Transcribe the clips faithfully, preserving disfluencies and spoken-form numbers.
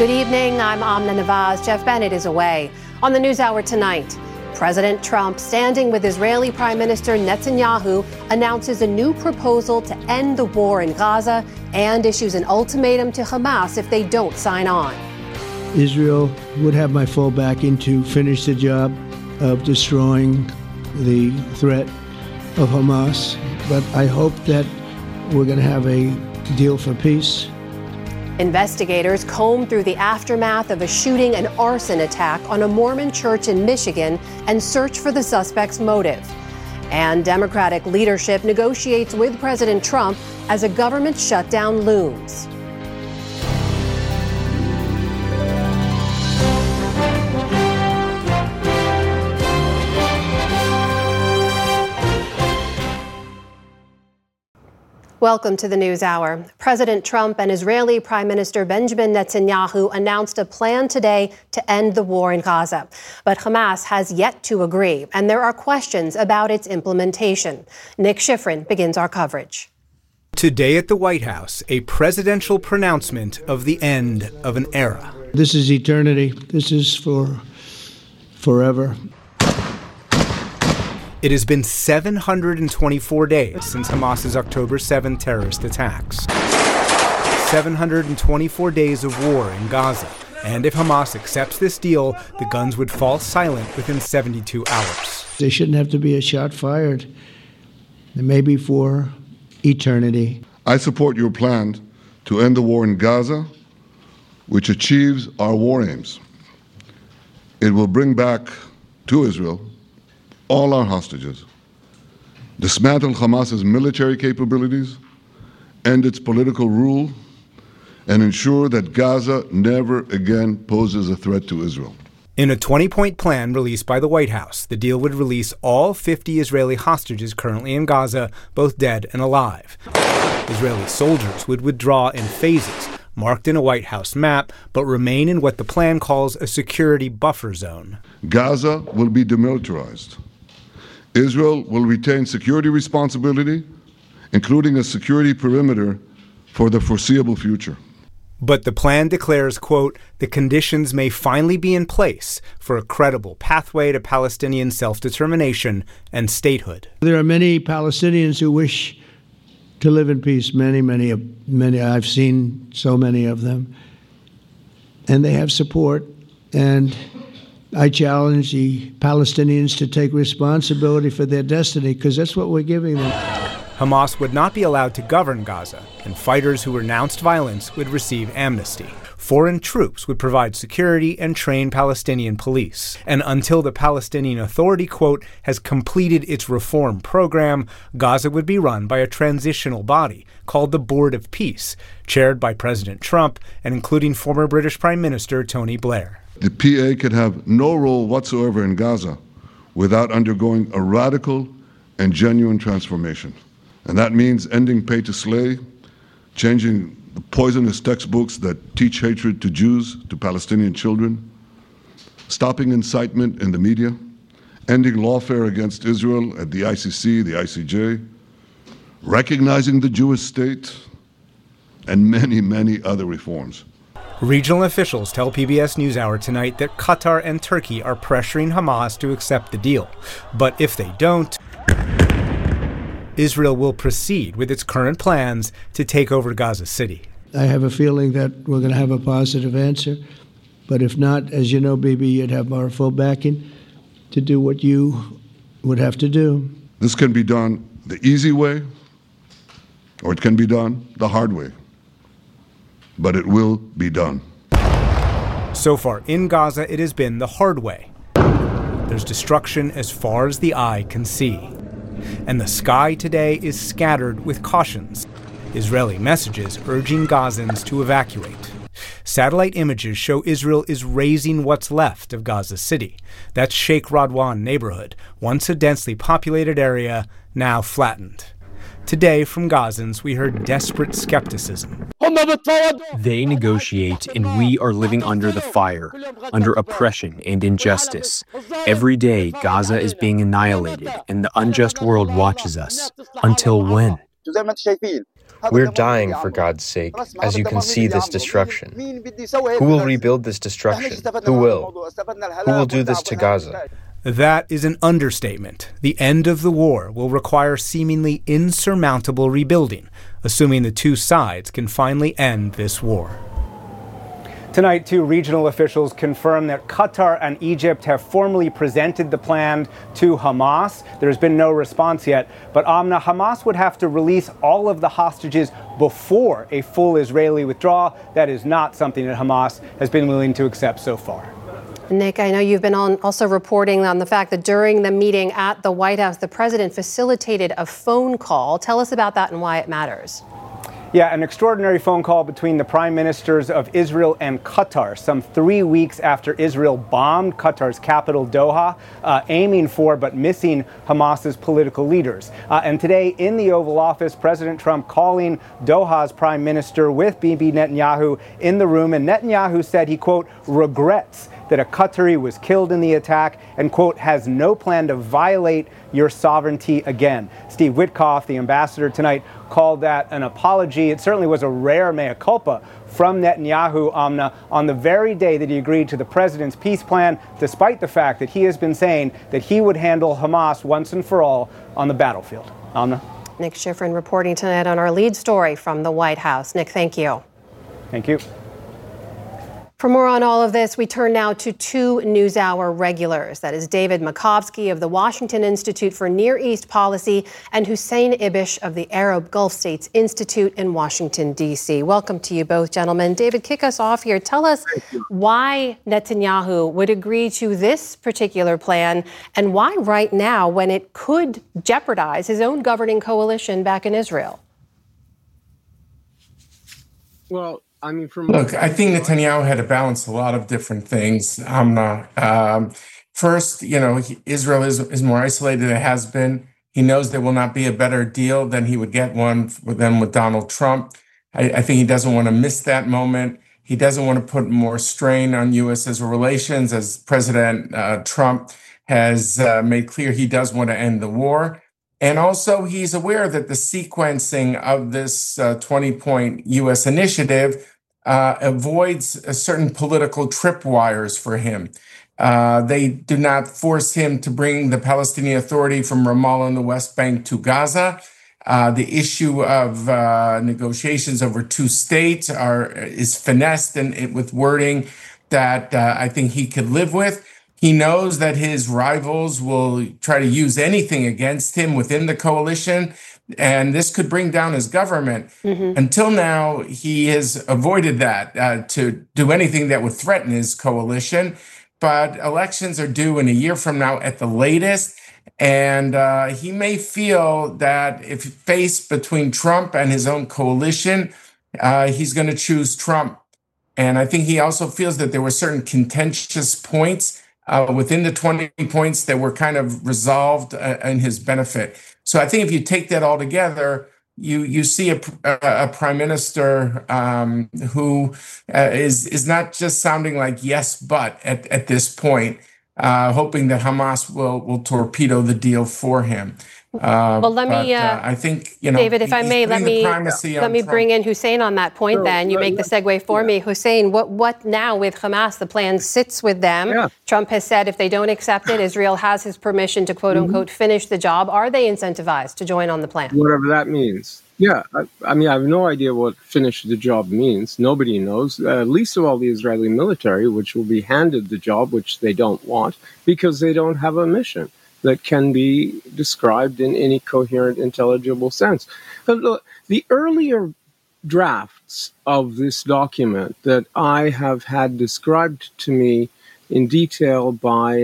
Good evening, I'm Amna Nawaz. Jeff Bennett is away. On the NewsHour tonight, President Trump, standing with Israeli Prime Minister Netanyahu, announces a new proposal to end the war in Gaza and issues an ultimatum to Hamas if they don't sign on. Israel would have my full backing to finish the job of destroying the threat of Hamas, but I hope that we're going to have a deal for peace. Investigators comb through the aftermath of a shooting and arson attack on a Mormon church in Michigan and search for the suspect's motive. And Democratic leadership negotiates with President Trump as a government shutdown looms. Welcome to the NewsHour. President Trump and Israeli Prime Minister Benjamin Netanyahu announced a plan today to end the war in Gaza. But Hamas has yet to agree, and there are questions about its implementation. Nick Schifrin begins our coverage. Today at the White House, a presidential pronouncement of the end of an era. This is eternity. This is for forever. It has been seven hundred twenty-four days since Hamas's October seventh terrorist attacks. seven hundred twenty-four days of war in Gaza. And if Hamas accepts this deal, the guns would fall silent within seventy-two hours. There shouldn't have to be a shot fired. It may be for eternity. I support your plan to end the war in Gaza, which achieves our war aims. It will bring back to Israel all our hostages, dismantle Hamas's military capabilities, end its political rule, and ensure that Gaza never again poses a threat to Israel. In a twenty-point plan released by the White House, the deal would release all fifty Israeli hostages currently in Gaza, both dead and alive. Israeli soldiers would withdraw in phases, marked in a White House map, but remain in what the plan calls a security buffer zone. Gaza will be demilitarized. Israel will retain security responsibility, including a security perimeter for the foreseeable future. But the plan declares, quote, the conditions may finally be in place for a credible pathway to Palestinian self-determination and statehood. There are many Palestinians who wish to live in peace. Many, many, many. I've seen so many of them. And they have support. And I challenge the Palestinians to take responsibility for their destiny, because that's what we're giving them. Hamas would not be allowed to govern Gaza, and fighters who renounced violence would receive amnesty. Foreign troops would provide security and train Palestinian police. And until the Palestinian Authority, quote, has completed its reform program, Gaza would be run by a transitional body called the Board of Peace, chaired by President Trump and including former British Prime Minister Tony Blair. The P A could have no role whatsoever in Gaza without undergoing a radical and genuine transformation. And that means ending pay to slay, changing the poisonous textbooks that teach hatred to Jews, to Palestinian children, stopping incitement in the media, ending lawfare against Israel at the I C C, the I C J, recognizing the Jewish state, and many, many other reforms. Regional officials tell P B S NewsHour tonight that Qatar and Turkey are pressuring Hamas to accept the deal. But if they don't, Israel will proceed with its current plans to take over Gaza City. I have a feeling that we're going to have a positive answer. But if not, as you know, Bibi, you'd have our full backing to do what you would have to do. This can be done the easy way, or it can be done the hard way. But it will be done. So far in Gaza, it has been the hard way. There's destruction as far as the eye can see. And the sky today is scattered with cautions. Israeli messages urging Gazans to evacuate. Satellite images show Israel is razing what's left of Gaza City. That's Sheikh Radwan neighborhood, once a densely populated area, now flattened. Today, from Gazans, we heard desperate skepticism. They negotiate, and we are living under the fire, under oppression and injustice. Every day, Gaza is being annihilated, and the unjust world watches us. Until when? We're dying for God's sake, as you can see this destruction. Who will rebuild this destruction? Who will? Who will do this to Gaza? That is an understatement. The end of the war will require seemingly insurmountable rebuilding, assuming the two sides can finally end this war. Tonight, two regional officials confirmed that Qatar and Egypt have formally presented the plan to Hamas. There's been no response yet, but Amna, Hamas would have to release all of the hostages before a full Israeli withdrawal. That is not something that Hamas has been willing to accept so far. Nick, I know you've been on also reporting on the fact that during the meeting at the White House, the president facilitated a phone call. Tell us about that and why it matters. Yeah, an extraordinary phone call between the prime ministers of Israel and Qatar, some three weeks after Israel bombed Qatar's capital, Doha, uh, aiming for but missing Hamas's political leaders. Uh, and today in the Oval Office, President Trump calling Doha's prime minister with Bibi Netanyahu in the room. And Netanyahu said he, quote, regrets that a Qatari was killed in the attack and, quote, has no plan to violate your sovereignty again. Steve Witkoff, the ambassador tonight, called that an apology. It certainly was a rare mea culpa from Netanyahu, Amna, on the very day that he agreed to the president's peace plan, despite the fact that he has been saying that he would handle Hamas once and for all on the battlefield. Amna? Nick Schifrin reporting tonight on our lead story from the White House. Nick, thank you. Thank you. For more on all of this, we turn now to two NewsHour regulars. That is David Makovsky of the Washington Institute for Near East Policy and Hussein Ibish of the Arab Gulf States Institute in Washington, D C. Welcome to you both, gentlemen. David, kick us off here. Tell us why Netanyahu would agree to this particular plan and why right now when it could jeopardize his own governing coalition back in Israel. Well, I mean, from look, I think Netanyahu had to balance a lot of different things. I'm not. Um, first, you know, he, Israel is, is more isolated than it has been. He knows there will not be a better deal than he would get one with them with Donald Trump. I, I think he doesn't want to miss that moment. He doesn't want to put more strain on U S Israel relations, as President uh, Trump has uh, made clear he does want to end the war. And also, he's aware that the sequencing of this twenty-point uh, U S initiative uh, avoids a certain political tripwires for him. Uh, they do not force him to bring the Palestinian Authority from Ramallah in the West Bank to Gaza. Uh, the issue of uh, negotiations over two states are is finessed and in, with wording that uh, I think he could live with. He knows that his rivals will try to use anything against him within the coalition, and this could bring down his government. Mm-hmm. Until now, he has avoided that, uh, to do anything that would threaten his coalition. But elections are due in a year from now at the latest, and uh, he may feel that if faced between Trump and his own coalition, uh, he's going to choose Trump. And I think he also feels that there were certain contentious points Uh, within the twenty points that were kind of resolved uh, in his benefit. So I think if you take that all together, you you see a, a, a prime minister um, who uh, is is not just sounding like yes, but at, at this point, uh, hoping that Hamas will will torpedo the deal for him. Uh, well, let but, me, uh, uh, I think, you know, David, if I may, let me let me bring in Hussein on that point. Sure. Then you make the segue for yeah. me, Hussein. What what now with Hamas? The plan sits with them. Yeah. Trump has said if they don't accept it, Israel has his permission to quote unquote mm-hmm. finish the job. Are they incentivized to join on the plan? Whatever that means. Yeah, I, I mean, I have no idea what finish the job means. Nobody knows, uh, least of all the Israeli military, which will be handed the job, which they don't want because they don't have a mission that can be described in any coherent, intelligible sense. But look, the earlier drafts of this document that I have had described to me in detail by,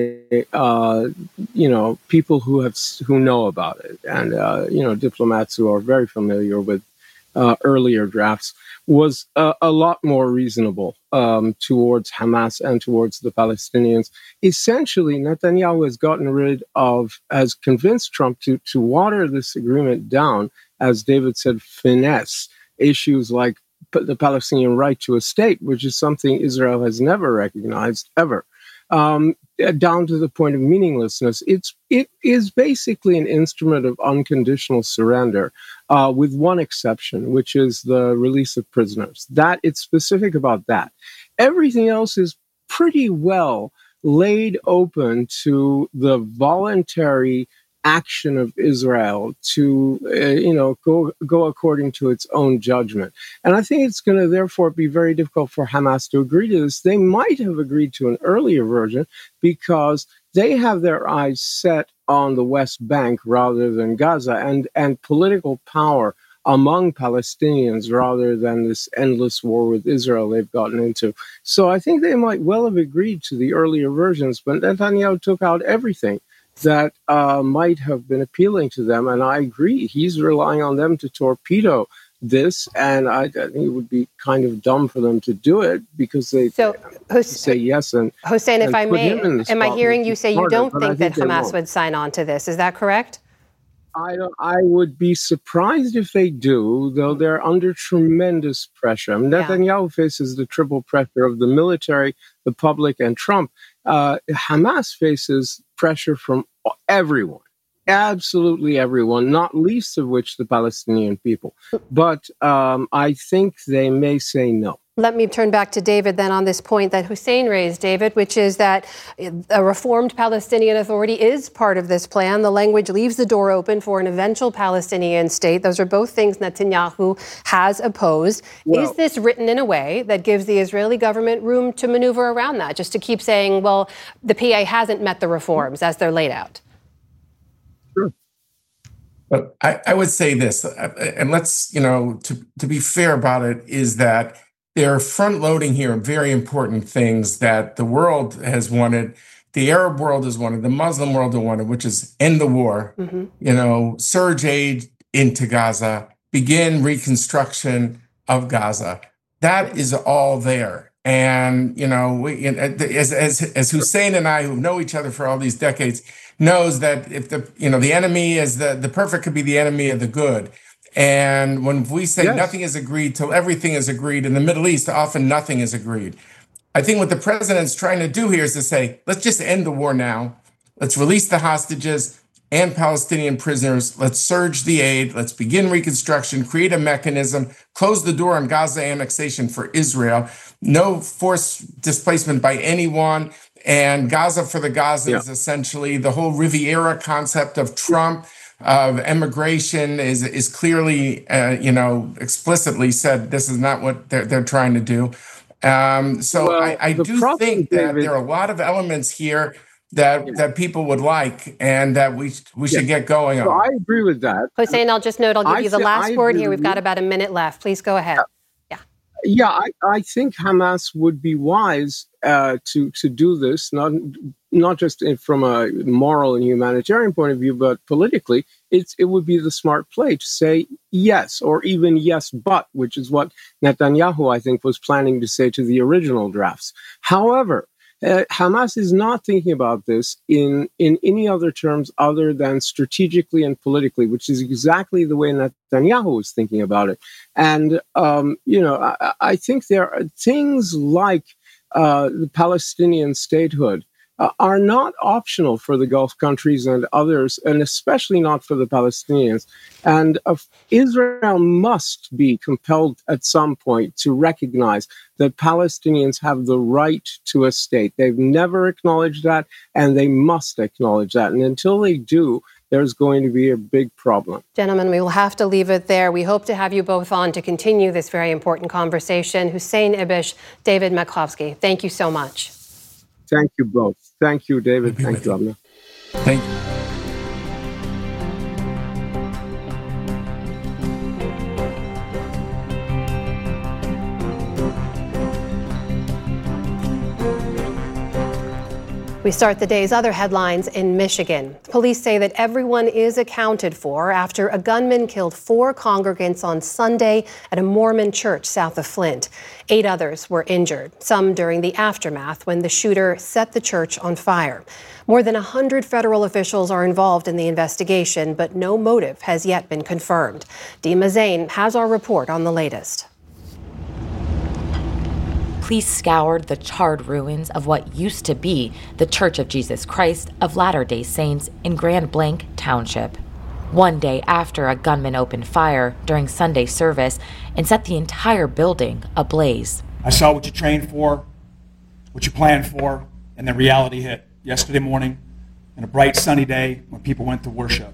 uh, you know, people who have who know about it, and uh, you know, diplomats who are very familiar with uh, earlier drafts, was uh, a lot more reasonable um, towards Hamas and towards the Palestinians. Essentially, Netanyahu has gotten rid of, has convinced Trump to, to water this agreement down, as David said, finesse issues like the Palestinian right to a state, which is something Israel has never recognized, ever. Um, uh, down to the point of meaninglessness. It's it is basically an instrument of unconditional surrender, uh, with one exception, which is the release of prisoners. That it's specific about that. Everything else is pretty well laid open to the voluntary action of Israel to, uh, you know, go go according to its own judgment. And I think it's going to therefore be very difficult for Hamas to agree to this. They might have agreed to an earlier version because they have their eyes set on the West Bank rather than Gaza, and, and political power among Palestinians rather than this endless war with Israel they've gotten into. So I think they might well have agreed to the earlier versions, but Netanyahu took out everything that uh, might have been appealing to them. And I agree, he's relying on them to torpedo this. And I, I think it would be kind of dumb for them to do it because they so, Hus- say yes. And Hussein, if and I may, am I hearing you say you don't think that Hamas would sign on to this? Is that correct? I, I would be surprised if they do, though they're under tremendous pressure. I mean, Netanyahu yeah. faces the triple pressure of the military, the public, and Trump. Uh, Hamas faces pressure from everyone, absolutely everyone, not least of which the Palestinian people. But um, I think they may say no. Let me turn back to David then on this point that Hussein raised, David, which is that a reformed Palestinian Authority is part of this plan. The language leaves the door open for an eventual Palestinian state. Those are both things Netanyahu has opposed. Well, is this written in a way that gives the Israeli government room to maneuver around that, just to keep saying, well, the P A hasn't met the reforms as they're laid out? Sure. But I, I would say this, and let's, you know, to, to be fair about it, is that they're front-loading here very important things that the world has wanted, the Arab world has wanted, the Muslim world has wanted, which is end the war, mm-hmm. you know, surge aid into Gaza, begin reconstruction of Gaza. That is all there. And, you know, we, as, as, as Hussein and I, who know each other for all these decades, knows that if the, you know, the enemy is the, the perfect could be the enemy of the good. And when we say yes. nothing is agreed till everything is agreed in the Middle East, often nothing is agreed. I think what the president's trying to do here is to say, let's just end the war now. Let's release the hostages and Palestinian prisoners. Let's surge the aid. Let's begin reconstruction, create a mechanism, close the door on Gaza annexation for Israel. No forced displacement by anyone. And Gaza for the Gazans, yeah. essentially. The whole Riviera concept of Trump of immigration is is clearly, uh, you know, explicitly said this is not what they're, they're trying to do. Um, so well, I, I do problem, think that David, there are a lot of elements here that yeah. that people would like and that we we should yeah. get going so on. I agree with that. Hussein, I'll just note, I'll give I you the last word here. We've got about a minute left. Please go ahead. Yeah, yeah. I, I think Hamas would be wise uh, to to do this, not not just from a moral and humanitarian point of view, but politically, it's, it would be the smart play to say yes, or even yes, but, which is what Netanyahu, I think, was planning to say to the original drafts. However, uh, Hamas is not thinking about this in, in any other terms other than strategically and politically, which is exactly the way Netanyahu was thinking about it. And, um, you know, I, I think there are things like uh, the Palestinian statehood Uh, are not optional for the Gulf countries and others, and especially not for the Palestinians. And uh, Israel must be compelled at some point to recognize that Palestinians have the right to a state. They've never acknowledged that, and they must acknowledge that. And until they do, there's going to be a big problem. Gentlemen, we will have to leave it there. We hope to have you both on to continue this very important conversation. Hussein Ibish, David Makovsky, thank you so much. Thank you both. Thank you, David. Thank you, Amna. Thank you. We start the day's other headlines in Michigan. Police say that everyone is accounted for after a gunman killed four congregants on Sunday at a Mormon church south of Flint. Eight others were injured, some during the aftermath when the shooter set the church on fire. More than one hundred federal officials are involved in the investigation, but no motive has yet been confirmed. Dima Zain has our report on the latest. police scoured the charred ruins of what used to be the Church of Jesus Christ of Latter-day Saints in Grand Blanc Township. One day after a gunman opened fire during Sunday service and set the entire building ablaze. I saw what you trained for, what you planned for, and the reality hit yesterday morning on a bright sunny day when people went to worship.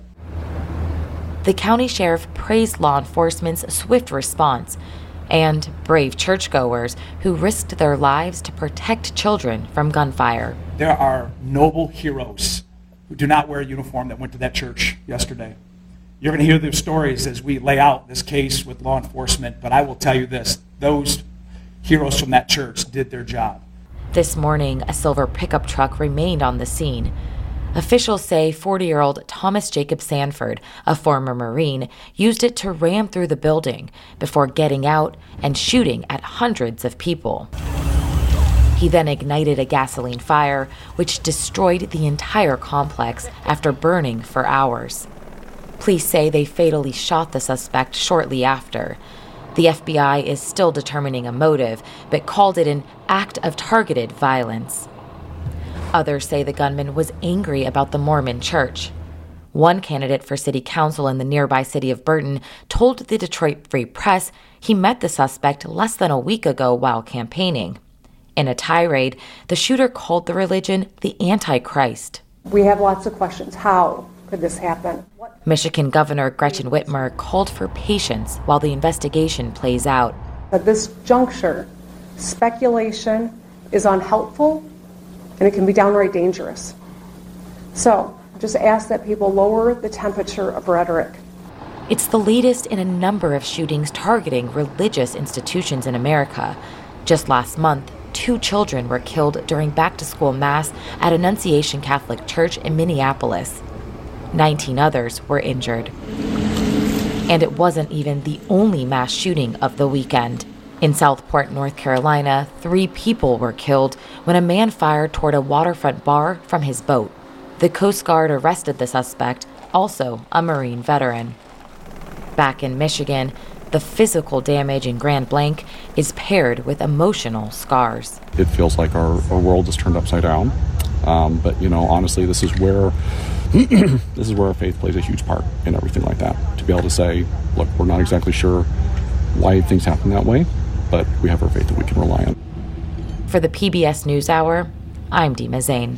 The county sheriff praised law enforcement's swift response and brave churchgoers who risked their lives to protect children from gunfire. There are noble heroes who do not wear a uniform that went to that church yesterday. You're going to hear their stories as we lay out this case with law enforcement, but I will tell you this, those heroes from that church did their job. This morning, a silver pickup truck remained on the scene. Officials say forty-year-old Thomas Jacob Sanford, a former Marine, used it to ram through the building before getting out and shooting at hundreds of people. He then ignited a gasoline fire, which destroyed the entire complex after burning for hours. Police say they fatally shot the suspect shortly after. The F B I is still determining a motive, but called it an act of targeted violence. Others say the gunman was angry about the Mormon church. One candidate for city council in the nearby city of Burton told the Detroit Free Press he met the suspect less than a week ago while campaigning. In a tirade, the shooter called the religion the Antichrist. We have lots of questions. How could this happen? What? Michigan Governor Gretchen Whitmer called for patience while the investigation plays out. At this juncture, speculation is unhelpful and it can be downright dangerous. So, just ask that people lower the temperature of rhetoric. It's the latest in a number of shootings targeting religious institutions in America. Just last month, two children were killed during back-to-school mass at Annunciation Catholic Church in Minneapolis. nineteen others were injured. And it wasn't even the only mass shooting of the weekend. In Southport, North Carolina, three people were killed when a man fired toward a waterfront bar from his boat. The Coast Guard arrested the suspect, also a Marine veteran. Back in Michigan, the physical damage in Grand Blanc is paired with emotional scars. It feels like our, our world is turned upside down. Um, but, you know, honestly, this is where this is where our faith plays a huge part in everything like that. To be able to say, look, we're not exactly sure why things happen that way, but we have our faith that we can rely on. For the P B S NewsHour, I'm Dima Zain.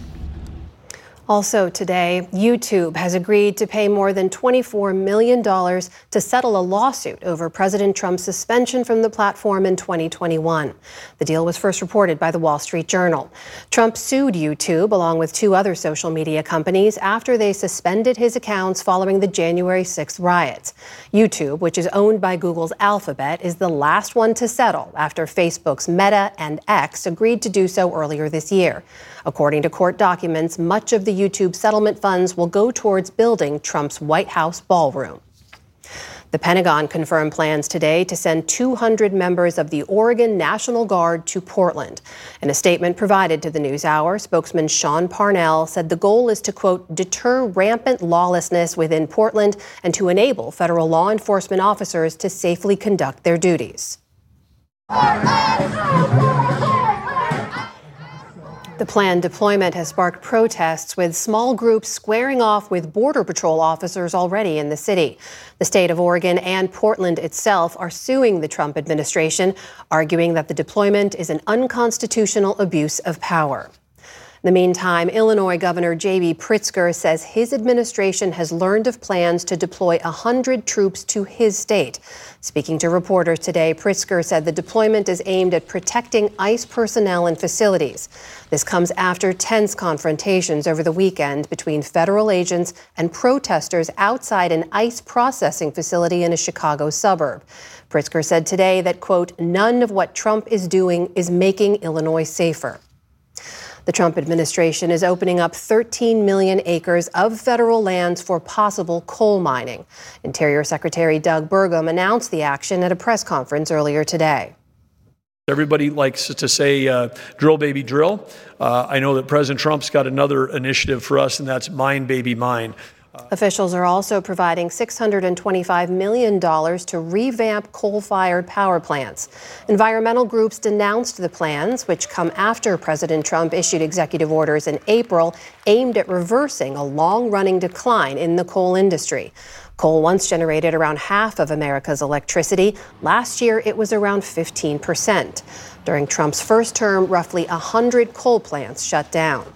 Also today, YouTube has agreed to pay more than twenty-four million dollars to settle a lawsuit over President Trump's suspension from the platform in twenty twenty-one. The deal was first reported by the Wall Street Journal. Trump sued YouTube along with two other social media companies after they suspended his accounts following the January sixth riots. YouTube, which is owned by Google's Alphabet, is the last one to settle after Facebook's Meta and X agreed to do so earlier this year. According to court documents, much of the YouTube settlement funds will go towards building Trump's White House ballroom. The Pentagon confirmed plans today to send two hundred members of the Oregon National Guard to Portland. In a statement provided to the NewsHour, spokesman Sean Parnell said the goal is to, quote, deter rampant lawlessness within Portland and to enable federal law enforcement officers to safely conduct their duties. The planned deployment has sparked protests, with small groups squaring off with Border Patrol officers already in the city. The state of Oregon and Portland itself are suing the Trump administration, arguing that the deployment is an unconstitutional abuse of power. In the meantime, Illinois Governor J B Pritzker says his administration has learned of plans to deploy one hundred troops to his state. Speaking to reporters today, Pritzker said the deployment is aimed at protecting ICE personnel and facilities. This comes after tense confrontations over the weekend between federal agents and protesters outside an ICE processing facility in a Chicago suburb. Pritzker said today that, quote, none of what Trump is doing is making Illinois safer. The Trump administration is opening up thirteen million acres of federal lands for possible coal mining. Interior Secretary Doug Burgum announced the action at a press conference earlier today. Everybody likes to say, uh, drill, baby, drill. Uh, I know that President Trump's got another initiative for us, and that's mine, baby, mine. Officials are also providing six hundred twenty-five million dollars to revamp coal-fired power plants. Environmental groups denounced the plans, which come after President Trump issued executive orders in April aimed at reversing a long-running decline in the coal industry. Coal once generated around half of America's electricity. Last year, it was around fifteen percent. During Trump's first term, roughly one hundred coal plants shut down.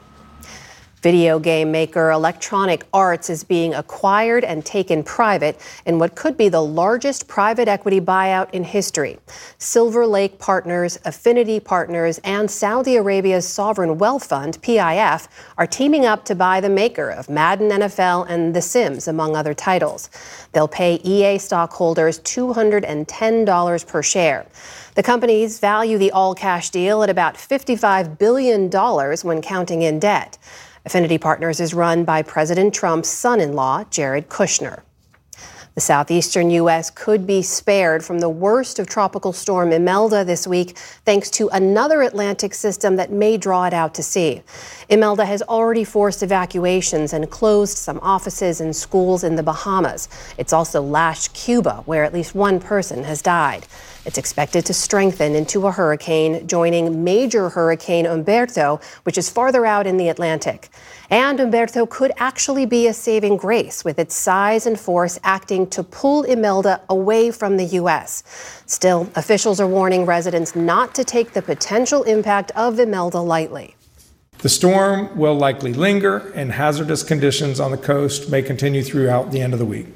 Video game maker Electronic Arts is being acquired and taken private in what could be the largest private equity buyout in history. Silver Lake Partners, Affinity Partners, and Saudi Arabia's sovereign wealth fund, P I F, are teaming up to buy the maker of Madden N F L and The Sims, among other titles. They'll pay E A stockholders two hundred ten dollars per share. The companies value the all-cash deal at about fifty-five billion dollars when counting in debt. Affinity Partners is run by President Trump's son-in-law, Jared Kushner. The southeastern U S could be spared from the worst of Tropical Storm Imelda this week, thanks to another Atlantic system that may draw it out to sea. Imelda has already forced evacuations and closed some offices and schools in the Bahamas. It's also lashed Cuba, where at least one person has died. It's expected to strengthen into a hurricane, joining major Hurricane Humberto, which is farther out in the Atlantic. And Humberto could actually be a saving grace, with its size and force acting to pull Imelda away from the U S. Still, officials are warning residents not to take the potential impact of Imelda lightly. The storm will likely linger, and hazardous conditions on the coast may continue throughout the end of the week.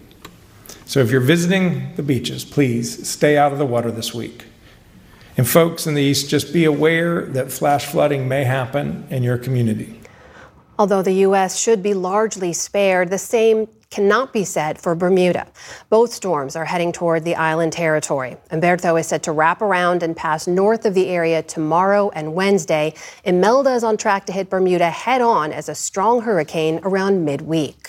So if you're visiting the beaches, please stay out of the water this week. And folks in the east, just be aware that flash flooding may happen in your community. Although the U S should be largely spared, the same cannot be said for Bermuda. Both storms are heading toward the island territory. Humberto is set to wrap around and pass north of the area tomorrow and Wednesday. Imelda is on track to hit Bermuda head-on as a strong hurricane around midweek.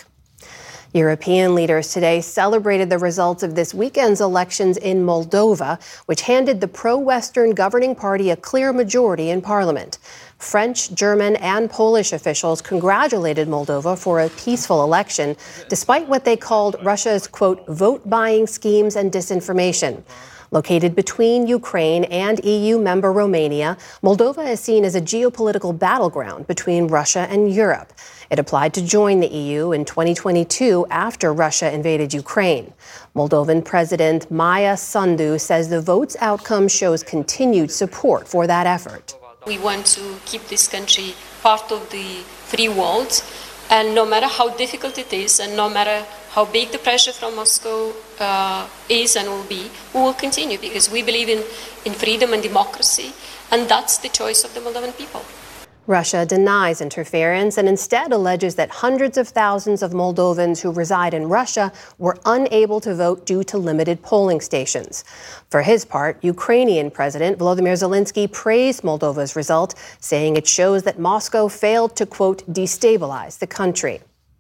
European leaders today celebrated the results of this weekend's elections in Moldova, which handed the pro-Western governing party a clear majority in parliament. French, German, and Polish officials congratulated Moldova for a peaceful election, despite what they called Russia's, quote, vote-buying schemes and disinformation. Located between Ukraine and E U member Romania, Moldova is seen as a geopolitical battleground between Russia and Europe. It applied to join the E U in twenty twenty-two after Russia invaded Ukraine. Moldovan President Maia Sandu says the vote's outcome shows continued support for that effort. We want to keep this country part of the free world, and no matter how difficult it is, and no matter how big the pressure from Moscow uh, is and will be, we will continue because we believe in, in freedom and democracy, and that's the choice of the Moldovan people. Russia denies interference and instead alleges that hundreds of thousands of Moldovans who reside in Russia were unable to vote due to limited polling stations. For his part, Ukrainian President Volodymyr Zelensky praised Moldova's result, saying it shows that Moscow failed to, quote, destabilize the country.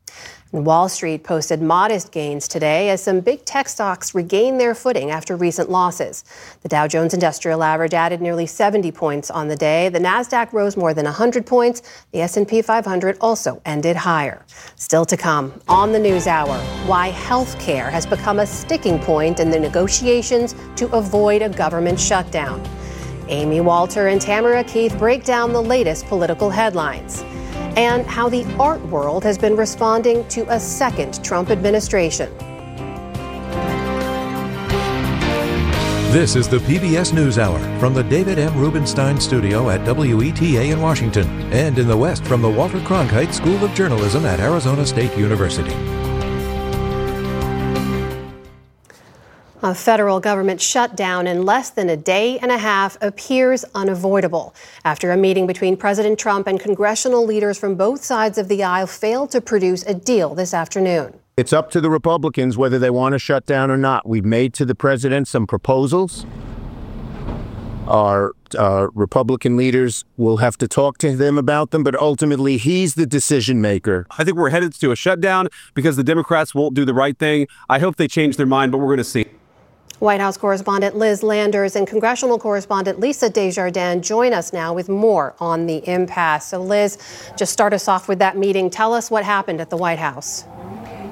Wall Street posted modest gains today as some big tech stocks regained their footing after recent losses. The Dow Jones Industrial Average added nearly seventy points on the day. The Nasdaq rose more than one hundred points. The S and P five hundred also ended higher. Still to come on the News Hour, why healthcare has become a sticking point in the negotiations to avoid a government shutdown. Amy Walter and Tamara Keith break down the latest political headlines. And how the art world has been responding to a second Trump administration. This is the P B S NewsHour from the David M. Rubenstein Studio at W E T A in Washington, and in the West from the Walter Cronkite School of Journalism at Arizona State University. A federal government shutdown in less than a day and a half appears unavoidable after a meeting between President Trump and congressional leaders from both sides of the aisle failed to produce a deal this afternoon. It's up to the Republicans whether they want to shut down or not. We've made to the president some proposals. Our uh, Republican leaders will have to talk to them about them, but ultimately he's the decision maker. I think we're headed to a shutdown because the Democrats won't do the right thing. I hope they change their mind, but we're going to see. White House correspondent Liz Landers and congressional correspondent Lisa Desjardins join us now with more on the impasse. So Liz, just start us off with that meeting. Tell us what happened at the White House.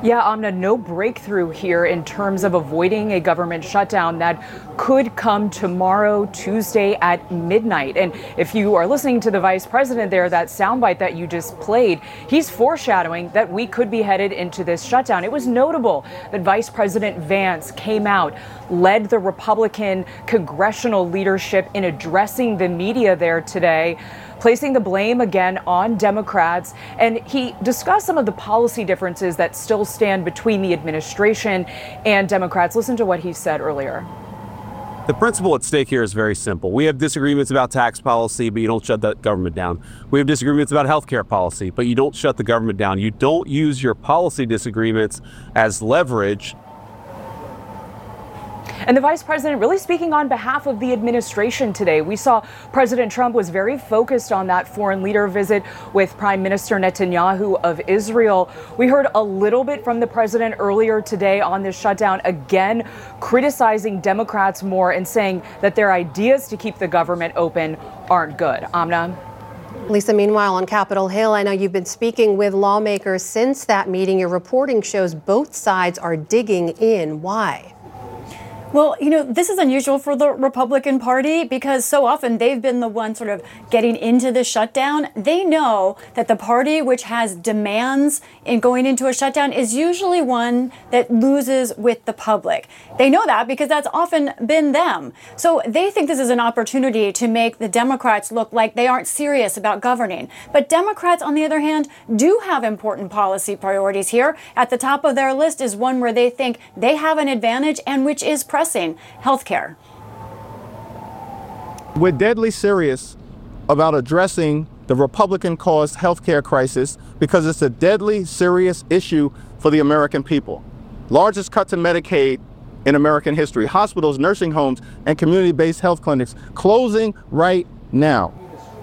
Yeah, Amna, no breakthrough here in terms of avoiding a government shutdown that could come tomorrow, Tuesday at midnight. And if you are listening to the vice president there, that soundbite that you just played, he's foreshadowing that we could be headed into this shutdown. It was notable that Vice President Vance came out, led the Republican congressional leadership in addressing the media there today, placing the blame again on Democrats. And he discussed some of the policy differences that still stand between the administration and Democrats. Listen to what he said earlier. The principle at stake here is very simple. We have disagreements about tax policy, but you don't shut the government down. We have disagreements about healthcare policy, but you don't shut the government down. You don't use your policy disagreements as leverage. And the vice president really speaking on behalf of the administration today. We saw President Trump was very focused on that foreign leader visit with Prime Minister Netanyahu of Israel. We heard a little bit from the president earlier today on this shutdown, again criticizing Democrats more and saying that their ideas to keep the government open aren't good. Amna? Lisa, meanwhile, on Capitol Hill, I know you've been speaking with lawmakers since that meeting. Your reporting shows both sides are digging in. Why? Well, you know, this is unusual for the Republican Party because so often they've been the one sort of getting into the shutdown. They know that the party which has demands in going into a shutdown is usually one that loses with the public. They know that because that's often been them. So they think this is an opportunity to make the Democrats look like they aren't serious about governing. But Democrats, on the other hand, do have important policy priorities here. At the top of their list is one where they think they have an advantage and which is pressing. Healthcare. We're deadly serious about addressing the Republican-caused healthcare crisis because it's a deadly serious issue for the American people. Largest cuts in Medicaid in American history. Hospitals, nursing homes, and community-based health clinics closing right now.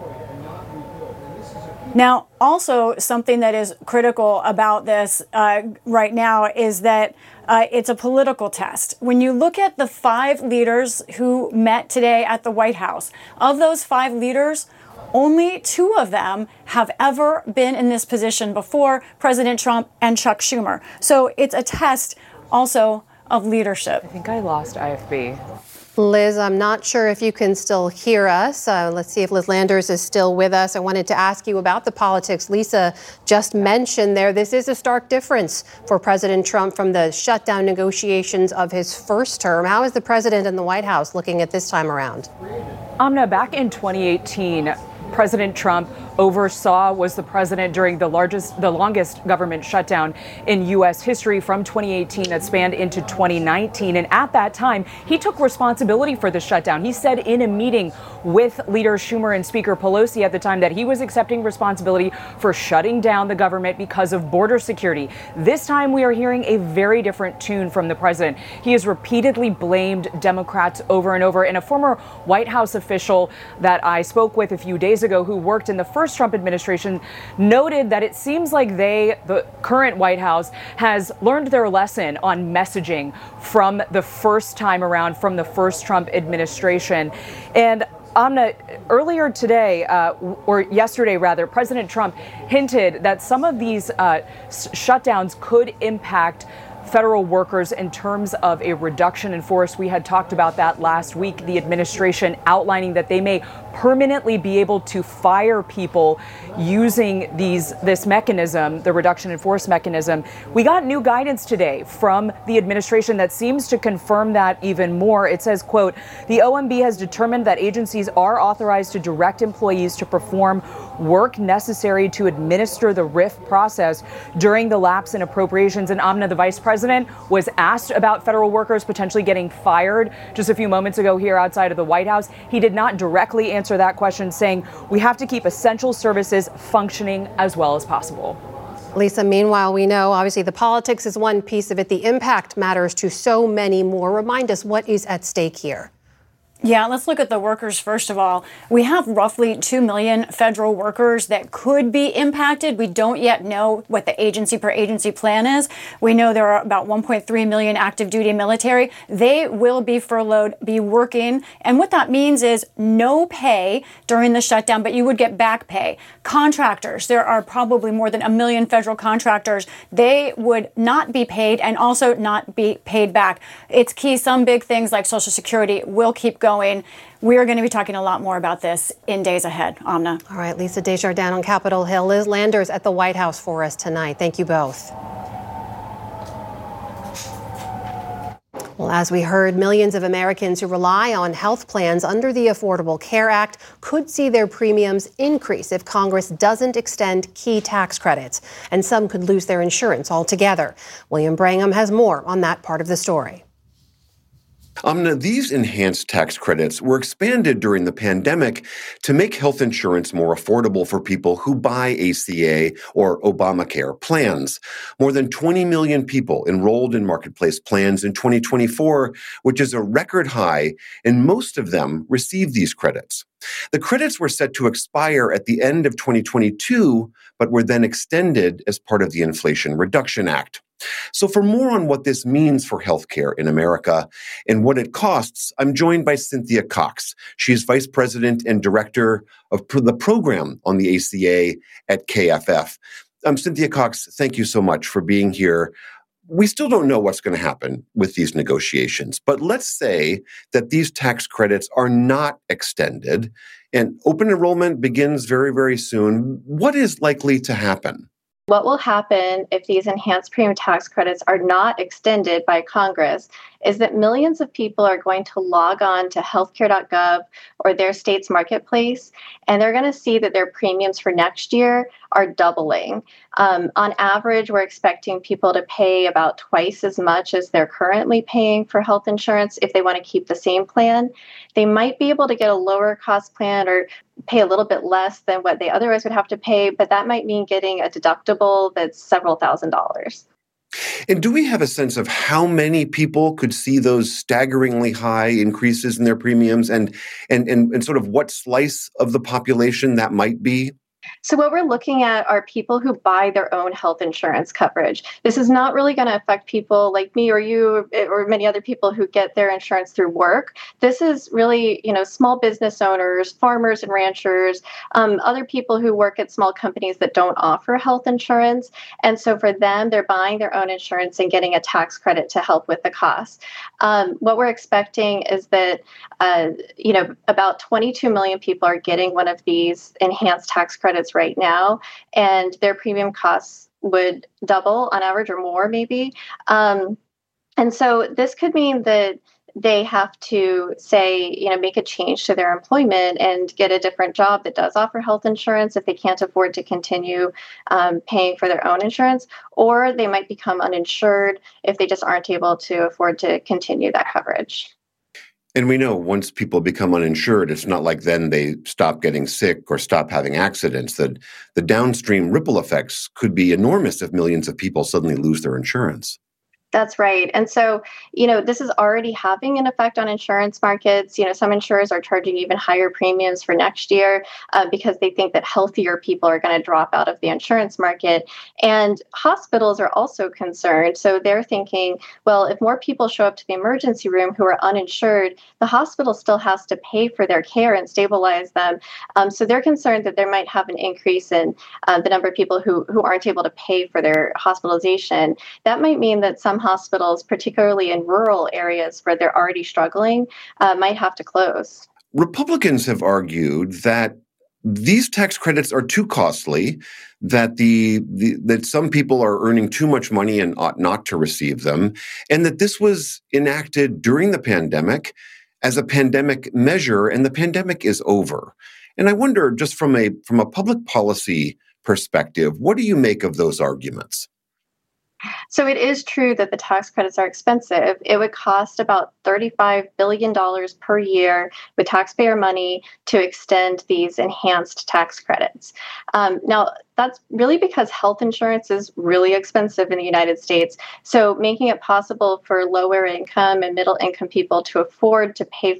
Now, also something that is critical about this uh, right now is that uh, it's a political test. When you look at the five leaders who met today at the White House, of those five leaders, only two of them have ever been in this position before, President Trump and Chuck Schumer. So it's a test also of leadership. I think I lost I F B. Liz, I'm not sure if you can still hear us. Uh, let's see if Liz Landers is still with us. I wanted to ask you about the politics Lisa just mentioned there. This is a stark difference for President Trump from the shutdown negotiations of his first term. How is the president and the White House looking at this time around? Amna, back in twenty eighteen, President Trump oversaw, was the president during the largest, the longest government shutdown in U S history from twenty eighteen that spanned into twenty nineteen. And at that time, he took responsibility for the shutdown. He said in a meeting with Leader Schumer and Speaker Pelosi at the time that he was accepting responsibility for shutting down the government because of border security. This time we are hearing a very different tune from the president. He has repeatedly blamed Democrats over and over. And a former White House official that I spoke with a few days ago who worked in the first Trump administration noted that it seems like they, the current White House, has learned their lesson on messaging from the first time around, from the first Trump administration. And Amna, earlier today, uh, or yesterday rather, President Trump hinted that some of these uh, shutdowns could impact federal workers in terms of a reduction in force. We had talked about that last week, the administration outlining that they may permanently be able to fire people using these this mechanism, the reduction in force mechanism. We got new guidance today from the administration that seems to confirm that even more. It says, quote, the O M B has determined that agencies are authorized to direct employees to perform work necessary to administer the R I F process during the lapse in appropriations. And Amna, the vice president, was asked about federal workers potentially getting fired just a few moments ago here outside of the White House. He did not directly answer that question, saying we have to keep essential services functioning as well as possible. Lisa, meanwhile, we know obviously the politics is one piece of it. The impact matters to so many more. Remind us what is at stake here. Yeah, let's look at the workers first of all. We have roughly two million federal workers that could be impacted. We don't yet know what the agency per agency plan is. We know there are about one point three million active duty military. They will be furloughed, be working. And what that means is no pay during the shutdown, but you would get back pay. Contractors, there are probably more than a million federal contractors. They would not be paid and also not be paid back. It's key. Some big things like Social Security will keep going. Going. We are going to be talking a lot more about this in days ahead. Amna. All right, Lisa Desjardins on Capitol Hill, Liz Landers at the White House for us tonight. Thank you both. Well, as we heard, millions of Americans who rely on health plans under the Affordable Care Act could see their premiums increase if Congress doesn't extend key tax credits, and some could lose their insurance altogether. William Brangham has more on that part of the story. Amna, these enhanced tax credits were expanded during the pandemic to make health insurance more affordable for people who buy A C A or Obamacare plans. More than twenty million people enrolled in Marketplace plans in twenty twenty-four, which is a record high, and most of them received these credits. The credits were set to expire at the end of twenty twenty-two, but were then extended as part of the Inflation Reduction Act. So for more on what this means for healthcare in America and what it costs, I'm joined by Cynthia Cox. She's Vice President and Director of the program on the A C A at K F F. Um, Cynthia Cox, thank you so much for being here. We still don't know what's going to happen with these negotiations, but let's say that these tax credits are not extended and open enrollment begins very, very soon. What is likely to happen? What will happen if these enhanced premium tax credits are not extended by Congress is that millions of people are going to log on to healthcare dot gov or their state's marketplace, and they're going to see that their premiums for next year are doubling. Um, on average, we're expecting people to pay about twice as much as they're currently paying for health insurance if they want to keep the same plan. They might be able to get a lower cost plan or pay a little bit less than what they otherwise would have to pay, but that might mean getting a deductible that's several thousand dollars. And do we have a sense of how many people could see those staggeringly high increases in their premiums and, and, and, and sort of what slice of the population that might be? So what we're looking at are people who buy their own health insurance coverage. This is not really going to affect people like me or you or many other people who get their insurance through work. This is really, you know, small business owners, farmers and ranchers, um, other people who work at small companies that don't offer health insurance. And so for them, they're buying their own insurance and getting a tax credit to help with the cost. Um, what we're expecting is that, uh, you know, about twenty-two million people are getting one of these enhanced tax credits right now, and their premium costs would double on average or more maybe. Um, and so this could mean that they have to say, you know, make a change to their employment and get a different job that does offer health insurance if they can't afford to continue um, paying for their own insurance, or they might become uninsured if they just aren't able to afford to continue that coverage. And we know once people become uninsured, it's not like then they stop getting sick or stop having accidents, that the downstream ripple effects could be enormous if millions of people suddenly lose their insurance. That's right. And so, you know, this is already having an effect on insurance markets. You know, some insurers are charging even higher premiums for next year uh, because they think that healthier people are going to drop out of the insurance market. And hospitals are also concerned. So they're thinking, well, if more people show up to the emergency room who are uninsured, the hospital still has to pay for their care and stabilize them. Um, so they're concerned that there might have an increase in uh, the number of people who, who aren't able to pay for their hospitalization. That might mean that some hospitals, particularly in rural areas where they're already struggling, uh, might have to close. Republicans have argued that these tax credits are too costly, that the, the that some people are earning too much money and ought not to receive them, and that this was enacted during the pandemic as a pandemic measure, and the pandemic is over. And I wonder, just from a from a public policy perspective, what do you make of those arguments? So it is true that the tax credits are expensive. It would cost about thirty-five billion dollars per year with taxpayer money to extend these enhanced tax credits. Um, now, that's really because health insurance is really expensive in the United States. So making it possible for lower income and middle income people to afford to pay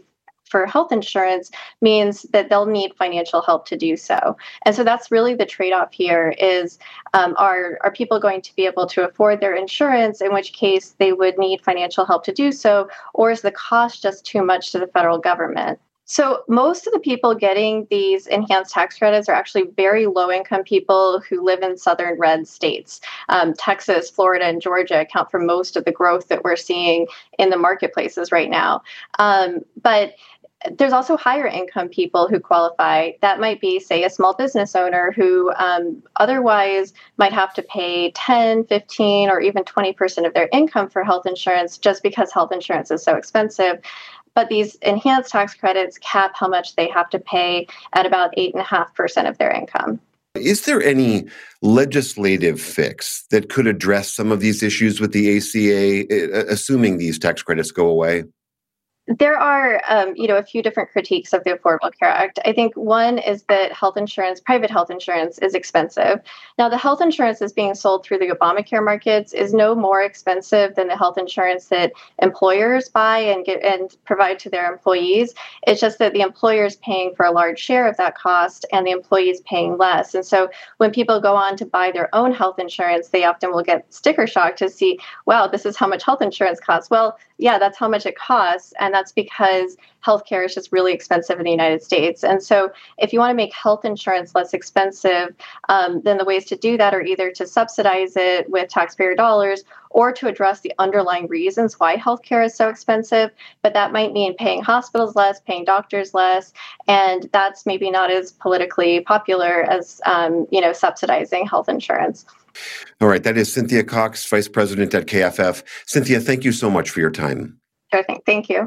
for health insurance means that they'll need financial help to do so. And so that's really the trade-off here is, um, are, are people going to be able to afford their insurance, in which case they would need financial help to do so, or is the cost just too much to the federal government? So most of the people getting these enhanced tax credits are actually very low-income people who live in southern red states. Um, Texas, Florida, and Georgia account for most of the growth that we're seeing in the marketplaces right now. Um, but there's also higher income people who qualify. That might be, say, a small business owner who um, otherwise might have to pay ten, fifteen, or even twenty percent of their income for health insurance just because health insurance is so expensive. But these enhanced tax credits cap how much they have to pay at about eight point five percent of their income. Is there any legislative fix that could address some of these issues with the A C A, assuming these tax credits go away? There are, um, you know, a few different critiques of the Affordable Care Act. I think one is that health insurance, private health insurance, is expensive. Now, the health insurance that's being sold through the Obamacare markets is no more expensive than the health insurance that employers buy and get and provide to their employees. It's just that the employer is paying for a large share of that cost and the employee is paying less. And so when people go on to buy their own health insurance, they often will get sticker shock to see, wow, this is how much health insurance costs. Well, yeah, that's how much it costs. And that's because healthcare is just really expensive in the United States. And so if you want to make health insurance less expensive, um, then the ways to do that are either to subsidize it with taxpayer dollars or to address the underlying reasons why healthcare is so expensive. But that might mean paying hospitals less, paying doctors less. And that's maybe not as politically popular as, um, you know, subsidizing health insurance. All right. That is Cynthia Cox, Vice President at K F F. Cynthia, thank you so much for your time. Sure thing. Thank you.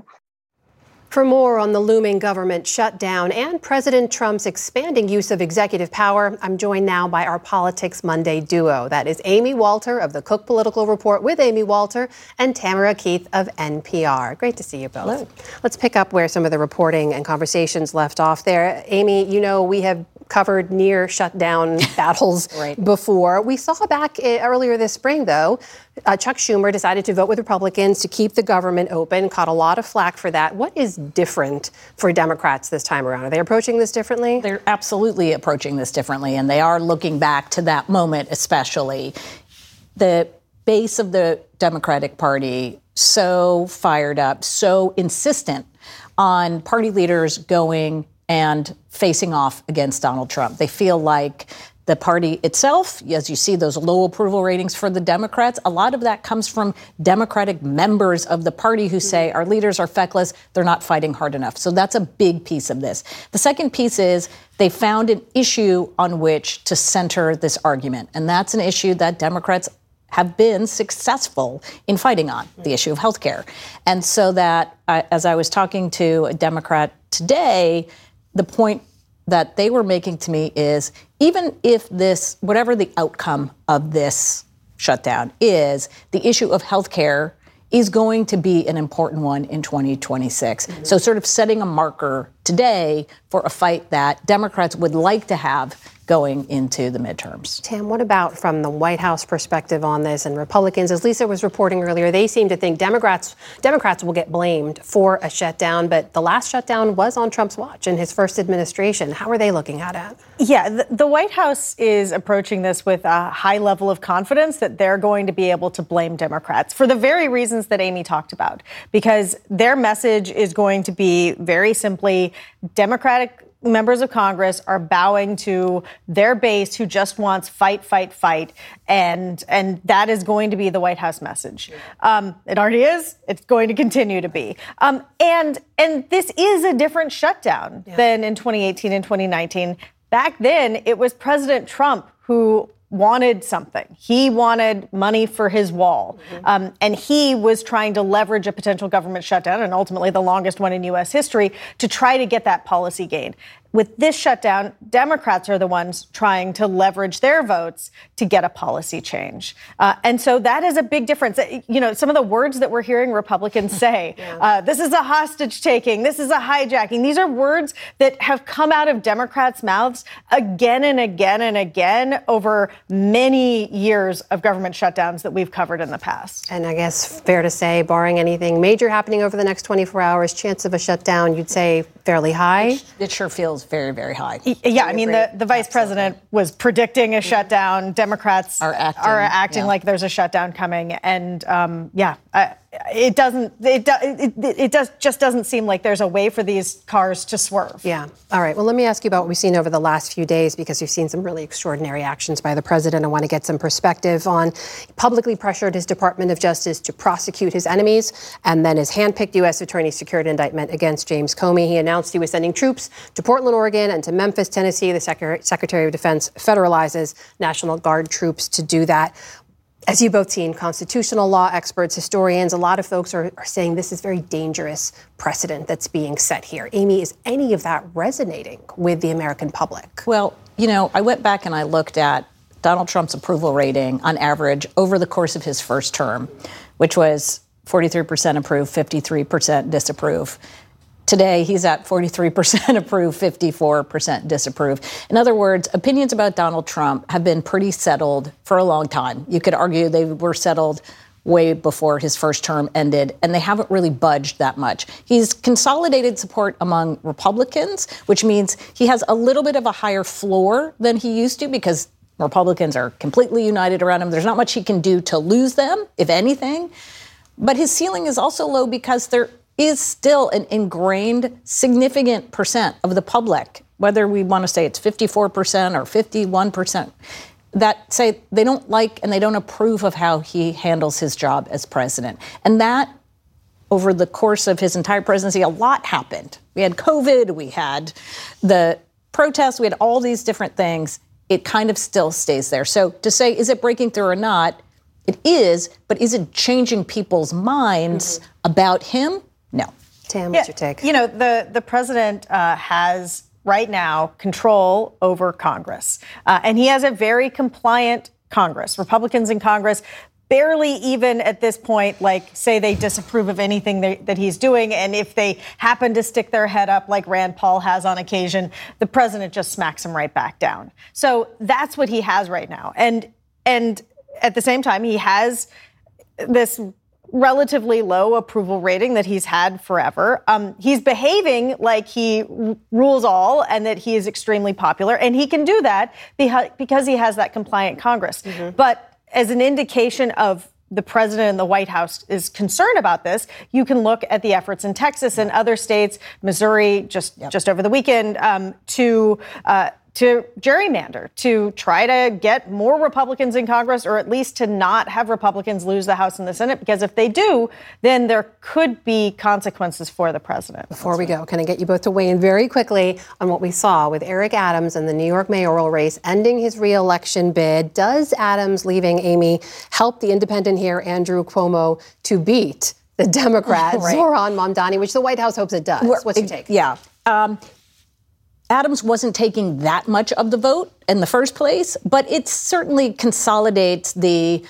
For more on the looming government shutdown and President Trump's expanding use of executive power, I'm joined now by our Politics Monday duo. That is Amy Walter of the Cook Political Report with Amy Walter and Tamara Keith of N P R. Great to see you both. Hello. Let's pick up where some of the reporting and conversations left off there. Amy, you know, we have covered near shutdown battles right. before. We saw back earlier this spring, though, uh, Chuck Schumer decided to vote with Republicans to keep the government open, caught a lot of flack for that. What is different for Democrats this time around? Are they approaching this differently? They're absolutely approaching this differently, and they are looking back to that moment especially. The base of the Democratic Party so fired up, so insistent on party leaders going and facing off against Donald Trump. They feel like the party itself, as you see those low approval ratings for the Democrats, a lot of that comes from Democratic members of the party who say our leaders are feckless, they're not fighting hard enough. So that's a big piece of this. The second piece is they found an issue on which to center this argument, and that's an issue that Democrats have been successful in fighting on, the issue of health care. And so that, uh, as I was talking to a Democrat today, the point that they were making to me is even if this, whatever the outcome of this shutdown is, the issue of health care is going to be an important one in twenty twenty-six. Mm-hmm. So sort of setting a marker today for a fight that Democrats would like to have going into the midterms. Tam, what about from the White House perspective on this and Republicans? As Lisa was reporting earlier, they seem to think Democrats Democrats will get blamed for a shutdown, but the last shutdown was on Trump's watch in his first administration. How are they looking at it? Yeah, the, the White House is approaching this with a high level of confidence that they're going to be able to blame Democrats for the very reasons that Amy talked about, because their message is going to be very simply Democratic members of Congress are bowing to their base who just wants fight, fight, fight. And and that is going to be the White House message. Um, it already is. It's going to continue to be. Um, and and this is a different shutdown yeah. than in twenty eighteen and twenty nineteen. Back then, it was President Trump who wanted something. He wanted money for his wall. Mm-hmm. Um, and he was trying to leverage a potential government shutdown, and ultimately the longest one in U S history, to try to get that policy gain. with this shutdown, Democrats are the ones trying to leverage their votes to get a policy change. Uh, and so that is a big difference. You know, some of the words that we're hearing Republicans say, yeah. uh, this is a hostage taking, this is a hijacking. These are words that have come out of Democrats' mouths again and again and again over many years of government shutdowns that we've covered in the past. And I guess fair to say, barring anything major happening over the next twenty-four hours, chance of a shutdown, you'd say fairly high? It, it sure feels very, very high. Yeah, I mean, the, the vice president was predicting a shutdown. Democrats are acting, are acting yeah. like there's a shutdown coming. And um, yeah, I, it doesn't, it, it, it does just doesn't seem like there's a way for these cars to swerve. Yeah. All right. Well, let me ask you about what we've seen over the last few days, because we've seen some really extraordinary actions by the president. I want to get some perspective on. He publicly pressured his Department of Justice to prosecute his enemies, and then his handpicked U S attorney secured an indictment against James Comey. He announced he was sending troops to Portland, Oregon, and to Memphis, Tennessee. The Secretary, Secretary of Defense federalizes National Guard troops to do that. As you've both seen, constitutional law experts, historians, a lot of folks are, are saying this is very dangerous precedent that's being set here. Amy, is any of that resonating with the American public? Well, you know, I went back and I looked at Donald Trump's approval rating on average over the course of his first term, which was forty-three percent approve, fifty-three percent disapprove. Today, he's at forty-three percent approve, fifty-four percent disapprove. In other words, opinions about Donald Trump have been pretty settled for a long time. You could argue they were settled way before his first term ended, and they haven't really budged that much. He's consolidated support among Republicans, which means he has a little bit of a higher floor than he used to because Republicans are completely united around him. There's not much he can do to lose them, if anything. But his ceiling is also low because there is still an ingrained significant percent of the public, whether we want to say it's fifty-four percent or fifty-one percent, that say they don't like and they don't approve of how he handles his job as president. And that, over the course of his entire presidency, a lot happened. We had COVID, we had the protests, we had all these different things. It kind of still stays there. So to say, is it breaking through or not? It is, but is it changing people's minds mm-hmm. about him? No. Tam, what's yeah, your take? You know, the, the president uh, has right now control over Congress. Uh, and he has a very compliant Congress. Republicans in Congress barely even at this point, like, say they disapprove of anything they, that he's doing. And if they happen to stick their head up like Rand Paul has on occasion, the president just smacks them right back down. So that's what he has right now. And and at the same time, he has this relatively low approval rating that he's had forever. Um, he's behaving like he r- rules all and that he is extremely popular. And he can do that beha- because he has that compliant Congress. Mm-hmm. But as an indication of the president and the White House is concerned about this, you can look at the efforts in Texas and other states, Missouri, just, yep. just over the weekend, um, to uh, to gerrymander, to try to get more Republicans in Congress, or at least to not have Republicans lose the House and the Senate, because if they do, then there could be consequences for the president. Before we go, can I get you both to weigh in very quickly on what we saw with Eric Adams in the New York mayoral race, ending his re-election bid? Does Adams leaving, Amy, help the independent here, Andrew Cuomo, to beat the Democrat, right. Zohran Mamdani, which the White House hopes it does? What's your take? Yeah. Um, Adams wasn't taking that much of the vote in the first place, but it certainly consolidates the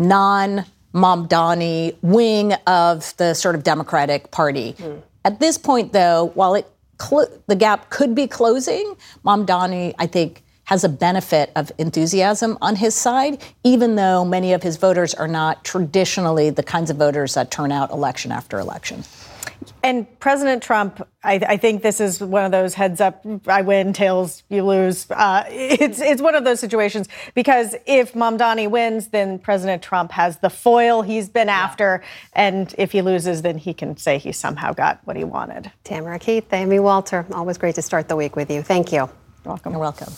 non-Mamdani wing of the sort of Democratic Party. Mm. At this point, though, while it cl- the gap could be closing, Mamdani, I think, has a benefit of enthusiasm on his side, even though many of his voters are not traditionally the kinds of voters that turn out election after election. And President Trump, I, I think this is one of those heads up, I win, tails, you lose. Uh, it's it's one of those situations, because if Mamdani wins, then President Trump has the foil he's been yeah. after. And if he loses, then he can say he somehow got what he wanted. Tamara Keith, Amy Walter, always great to start the week with you. Thank you. You're welcome. You're welcome.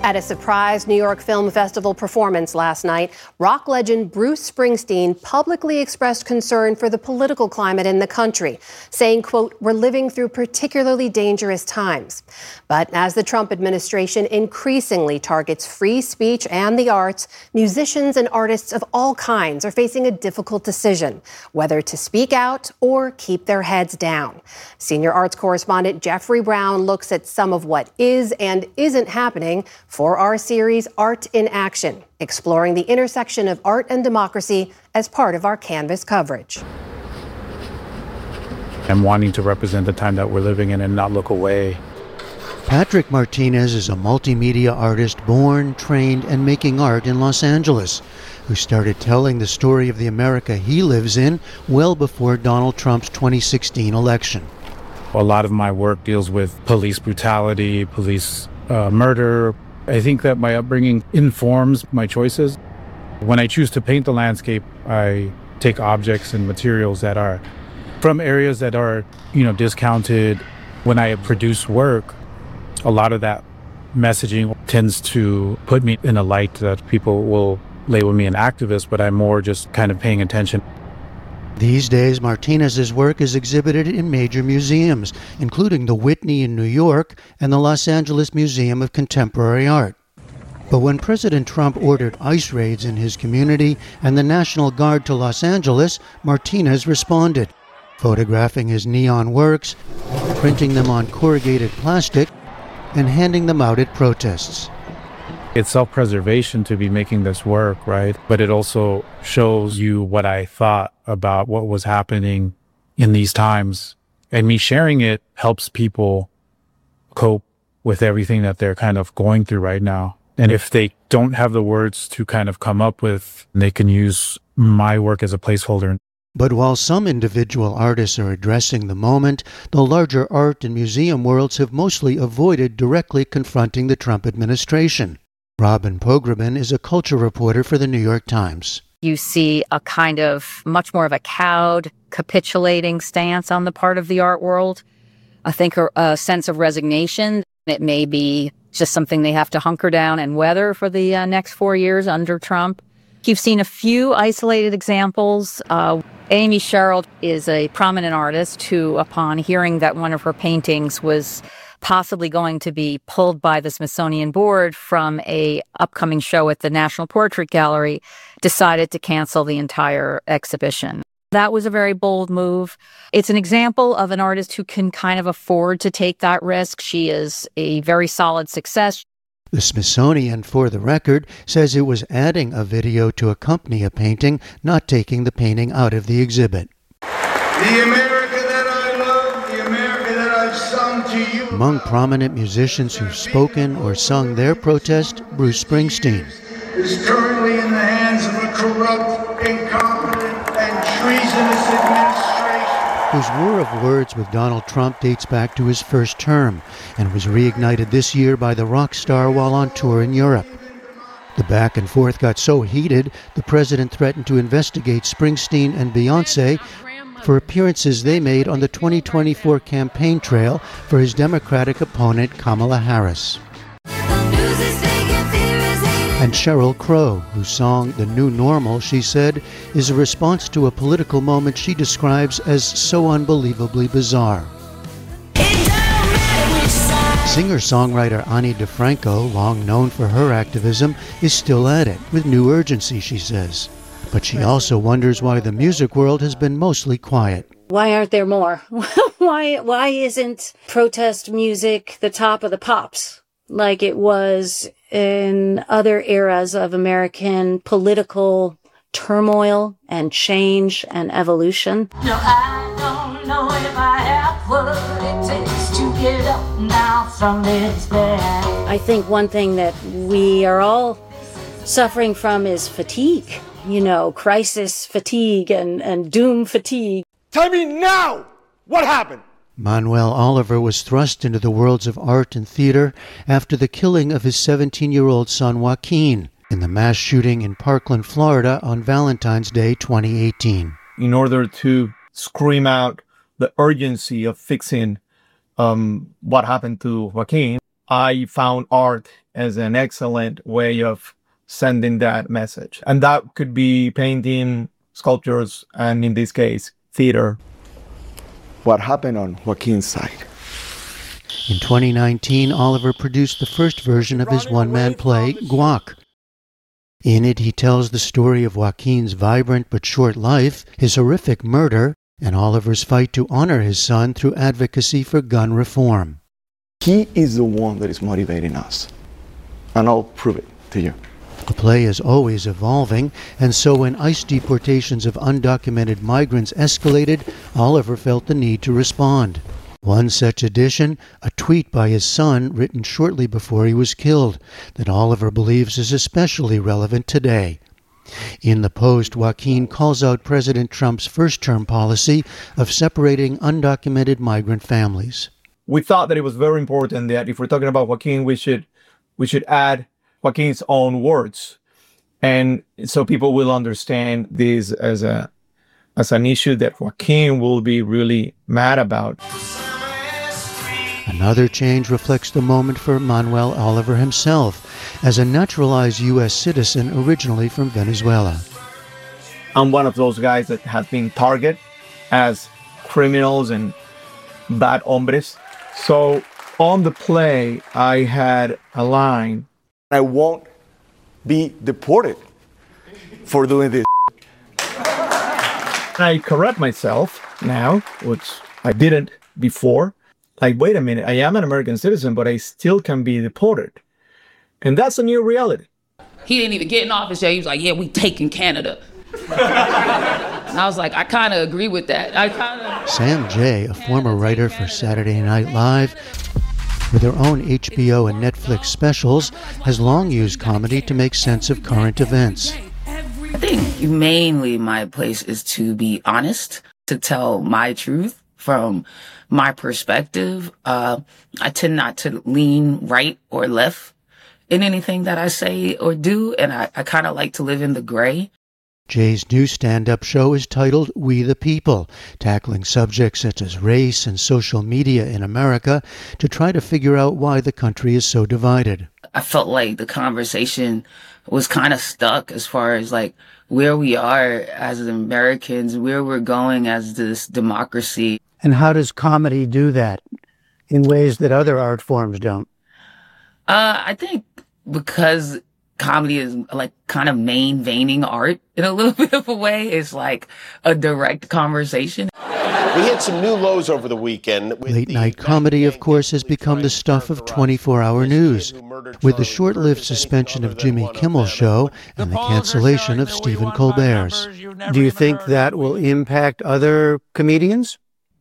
At a surprise New York Film Festival performance last night, rock legend Bruce Springsteen publicly expressed concern for the political climate in the country, saying, quote, "We're living through particularly dangerous times." But as the Trump administration increasingly targets free speech and the arts, musicians and artists of all kinds are facing a difficult decision, whether to speak out or keep their heads down. Senior arts correspondent Jeffrey Brown looks at some of what is and isn't happening for our series Art in Action, exploring the intersection of art and democracy as part of our Canvas coverage. I'm wanting to represent the time that we're living in and not look away. Patrick Martinez is a multimedia artist born, trained, and making art in Los Angeles, who started telling the story of the America he lives in well before Donald Trump's twenty sixteen election. A lot of my work deals with police brutality, police uh, murder. I think that my upbringing informs my choices. When I choose to paint the landscape, I take objects and materials that are from areas that are, you know, discounted. When I produce work, a lot of that messaging tends to put me in a light that people will label me an activist, but I'm more just kind of paying attention. These days, Martinez's work is exhibited in major museums, including the Whitney in New York and the Los Angeles Museum of Contemporary Art. But when President Trump ordered ICE raids in his community and the National Guard to Los Angeles, Martinez responded, photographing his neon works, printing them on corrugated plastic, and handing them out at protests. It's self-preservation to be making this work, right? But it also shows you what I thought about what was happening in these times. And me sharing it helps people cope with everything that they're kind of going through right now. And if they don't have the words to kind of come up with, they can use my work as a placeholder. But while some individual artists are addressing the moment, the larger art and museum worlds have mostly avoided directly confronting the Trump administration. Robin Pogrebin is a culture reporter for the New York Times. You see a kind of much more of a cowed, capitulating stance on the part of the art world. I think a, a sense of resignation. It may be just something they have to hunker down and weather for the uh, next four years under Trump. You've seen a few isolated examples. Uh, Amy Sherald is a prominent artist who, upon hearing that one of her paintings was possibly going to be pulled by the Smithsonian board from a upcoming show at the National Portrait Gallery, decided to cancel the entire exhibition. That was a very bold move. It's an example of an artist who can kind of afford to take that risk. She is a very solid success. The Smithsonian, for the record, says it was adding a video to accompany a painting, not taking the painting out of the exhibit. The America that I love, the America that I've sung to you. Among prominent musicians who've spoken or sung their protest, Bruce Springsteen. Is currently in the hands of a corrupt, incompetent, and treasonous administration, whose war of words with Donald Trump dates back to his first term and was reignited this year by the rock star while on tour in Europe. The back and forth got so heated, the president threatened to investigate Springsteen and Beyoncé for appearances they made on the twenty twenty-four campaign trail for his Democratic opponent Kamala Harris. And Sheryl Crow, whose song The New Normal, she said, is a response to a political moment she describes as so unbelievably bizarre. Singer-songwriter Ani DiFranco, long known for her activism, is still at it, with new urgency, she says. But she also wonders why the music world has been mostly quiet. Why aren't there more? why, why isn't protest music the top of the pops like it was in other eras of American political turmoil and change and evolution? No, I don't know if I have what it takes to get up now from this bed. I think one thing that we are all suffering from is fatigue. You know, crisis fatigue and, and doom fatigue. Tell me now! What happened? Manuel Oliver was thrust into the worlds of art and theater after the killing of his seventeen-year-old son Joaquin in the mass shooting in Parkland, Florida on Valentine's Day twenty eighteen. In order to scream out the urgency of fixing um, what happened to Joaquin, I found art as an excellent way of sending that message. And that could be painting, sculptures, and in this case, theater. What happened on Joaquin's side? In twenty nineteen, Oliver produced the first version of his one-man play, Guac. In it, he tells the story of Joaquin's vibrant but short life, his horrific murder, and Oliver's fight to honor his son through advocacy for gun reform. He is the one that is motivating us, and I'll prove it to you. The play is always evolving, and so when ICE deportations of undocumented migrants escalated, Oliver felt the need to respond. One such addition, a tweet by his son written shortly before he was killed, that Oliver believes is especially relevant today. In the post, Joaquin calls out President Trump's first-term policy of separating undocumented migrant families. We thought that it was very important that if we're talking about Joaquin, we should we should add Joaquin's own words, and so people will understand this as a as an issue that Joaquin will be really mad about. Another change reflects the moment for Manuel Oliver himself, as a naturalized U S citizen originally from Venezuela. I'm one of those guys that has been targeted as criminals and bad hombres. So on the play, I had a line. I won't be deported for doing this. I correct myself now, which I didn't before. Like, wait a minute, I am an American citizen, but I still can be deported. And that's a new reality. He didn't even get in office yet. He was like, yeah, we taking Canada. And I was like, I kind of agree with that. I kind of. Sam Jay, a former writer for Saturday Night Live, with her own H B O and Netflix specials, has long used comedy to make sense of current events. I think mainly my place is to be honest, to tell my truth from my perspective. Uh, I tend not to lean right or left in anything that I say or do, and I, I kind of like to live in the gray. Jay's new stand-up show is titled We the People, tackling subjects such as race and social media in America to try to figure out why the country is so divided. I felt like the conversation was kind of stuck as far as like where we are as Americans, where we're going as this democracy. And how does comedy do that in ways that other art forms don't? Uh, I think because comedy is like kind of main veining art in a little bit of a way. It's like a direct conversation. We hit some new lows over the weekend. Late-night comedy, of course, has become the stuff of twenty-four hour news, with the short-lived suspension of Jimmy Kimmel's show and the cancellation of Stephen Colbert's. Do you think that will impact other comedians?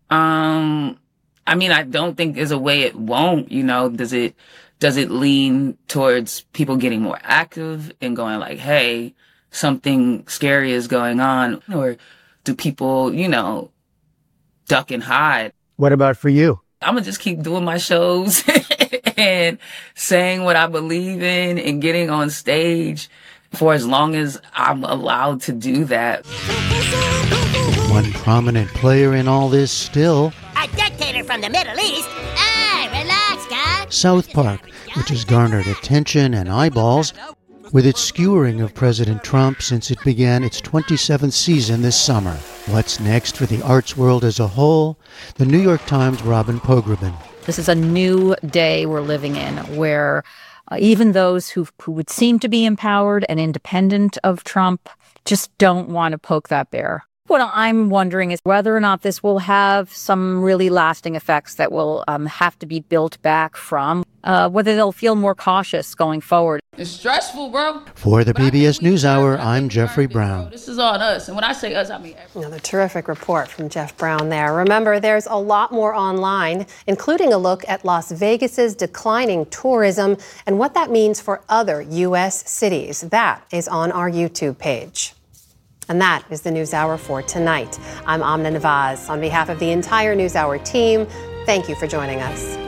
Um, I mean, I don't think there's a way it won't, you know. Does it, does it lean towards people getting more active and going like, hey, something scary is going on? Or do people, you know, duck and hide? What about for you? I'm gonna just keep doing my shows and saying what I believe in and getting on stage for as long as I'm allowed to do that. One prominent player in all this still, a dictator from the Middle East. Hey, relax, guys. South Park, which has garnered attention and eyeballs with its skewering of President Trump since it began its twenty-seventh season this summer. What's next for the arts world as a whole? The New York Times' Robin Pogrebin. This is a new day we're living in where uh, even those who, who would seem to be empowered and independent of Trump just don't want to poke that bear. What I'm wondering is whether or not this will have some really lasting effects that will um, have to be built back from, uh, whether they'll feel more cautious going forward. It's stressful, bro. For the P B S NewsHour, I'm Jeffrey Brown. This is on us. And when I say us, I mean everyone. Another terrific report from Jeff Brown there. Remember, there's a lot more online, including a look at Las Vegas's declining tourism and what that means for other U S cities. That is on our YouTube page. And that is the NewsHour for tonight. I'm Amna Nawaz. On behalf of the entire NewsHour team, thank you for joining us.